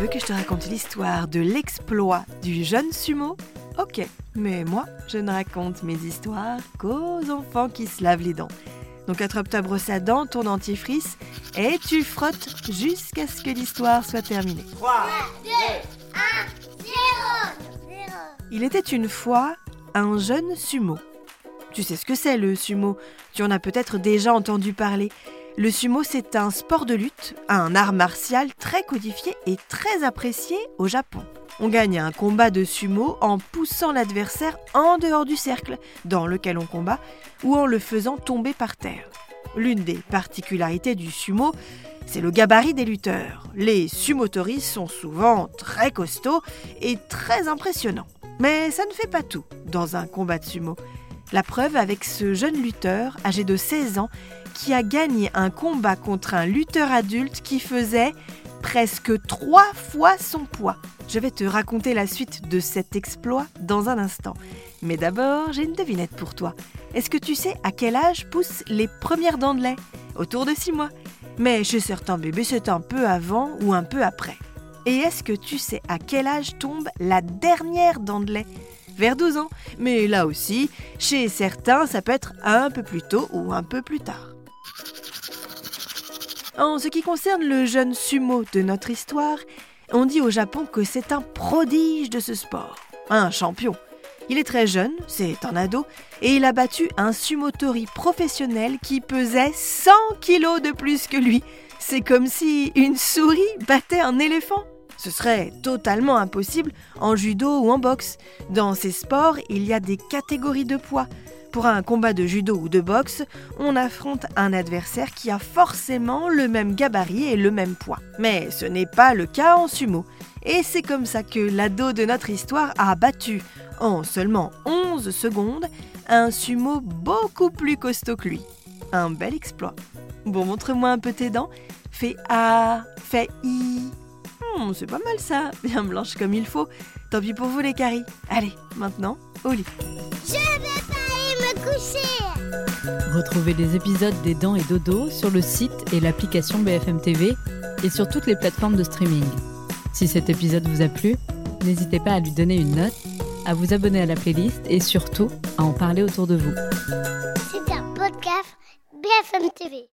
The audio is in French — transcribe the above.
veux que je te raconte l'histoire de l'exploit du jeune sumo ? Ok, mais moi, je ne raconte mes histoires qu'aux enfants qui se lavent les dents. Donc attrape ta brosse à dents, ton dentifrice et tu frottes jusqu'à ce que l'histoire soit terminée. 3, 2, 1, 0. Il était une fois un jeune sumo. Tu sais ce que c'est le sumo ? Tu en as peut-être déjà entendu parler. Le sumo, c'est un sport de lutte, un art martial très codifié et très apprécié au Japon. On gagne un combat de sumo en poussant l'adversaire en dehors du cercle dans lequel on combat ou en le faisant tomber par terre. L'une des particularités du sumo, c'est le gabarit des lutteurs. Les sumotori sont souvent très costauds et très impressionnants. Mais ça ne fait pas tout dans un combat de sumo. La preuve avec ce jeune lutteur âgé de 16 ans qui a gagné un combat contre un lutteur adulte qui faisait presque 3 fois son poids. Je vais te raconter la suite de cet exploit dans un instant. Mais d'abord, j'ai une devinette pour toi. Est-ce que tu sais à quel âge poussent les premières dents de lait ? Autour de 6 mois. Mais chez certains bébés, c'est un peu avant ou un peu après. Et est-ce que tu sais à quel âge tombe la dernière dent de lait ? Vers 12 ans. Mais là aussi, chez certains, ça peut être un peu plus tôt ou un peu plus tard. En ce qui concerne le jeune sumo de notre histoire, on dit au Japon que c'est un prodige de ce sport, un champion. Il est très jeune, c'est un ado, et il a battu un sumotori professionnel qui pesait 100 kilos de plus que lui. C'est comme si une souris battait un éléphant. Ce serait totalement impossible en judo ou en boxe. Dans ces sports, il y a des catégories de poids. Pour un combat de judo ou de boxe, on affronte un adversaire qui a forcément le même gabarit et le même poids. Mais ce n'est pas le cas en sumo. Et c'est comme ça que l'ado de notre histoire a battu, en seulement 11 secondes, un sumo beaucoup plus costaud que lui. Un bel exploit. Bon, montre-moi un peu tes dents. Fais A, fais I. C'est pas mal ça, bien blanche comme il faut. Tant pis pour vous les caries. Allez, maintenant, au lit. Je vais pas aller me coucher. Retrouvez les épisodes des Dents et Dodo sur le site et l'application BFM TV et sur toutes les plateformes de streaming. Si cet épisode vous a plu, n'hésitez pas à lui donner une note, à vous abonner à la playlist et surtout à en parler autour de vous. C'est un podcast BFM TV.